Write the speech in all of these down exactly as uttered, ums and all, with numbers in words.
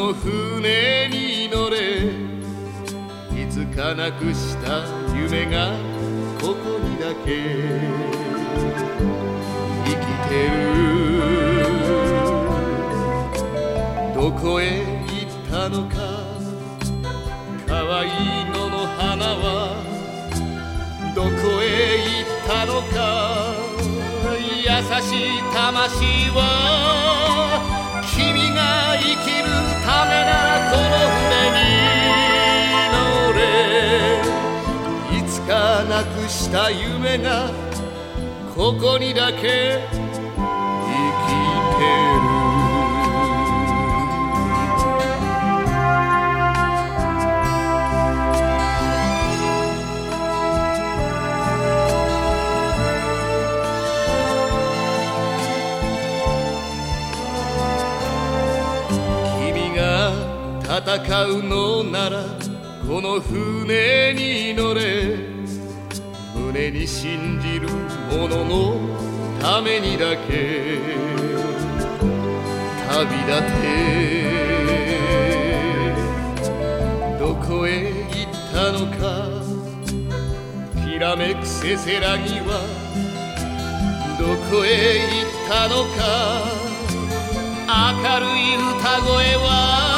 の船に乗れ、いつかなくした夢がここにだけ生きてる。どこへ行ったのか、可愛いのの花はどこへ行ったのか。優しい魂は君が生きるためならこの船に乗れ。いつかなくした夢がここにだけ生きてる。戦うのならこの船に乗れ。胸に信じる者のためにだけ旅立て。どこへ行ったのか、きらめくせせらぎはどこへ行ったのか。明るい歌声は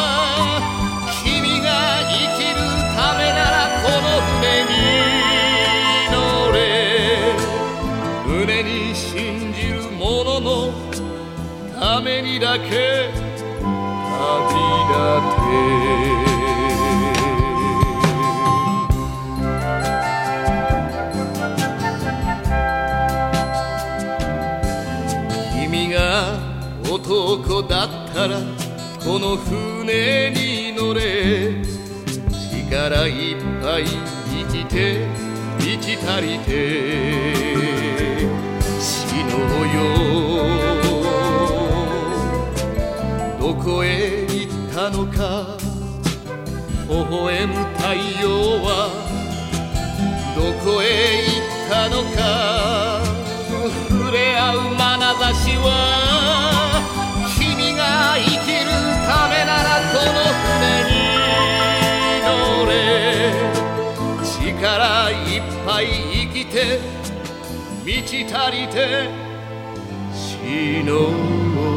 生きるためならこの船に乗れ。胸に信じる者のためにだけ旅立て。君が男だったらこの船に乗れ。力いっぱい生きて満ち足りて死のうよ。どこへ行ったのか、微笑む太陽はどこへ行ったのか。触れ合う眼差しは君が生きるためならこの船に力いっぱい生きて満ち足りて死のう。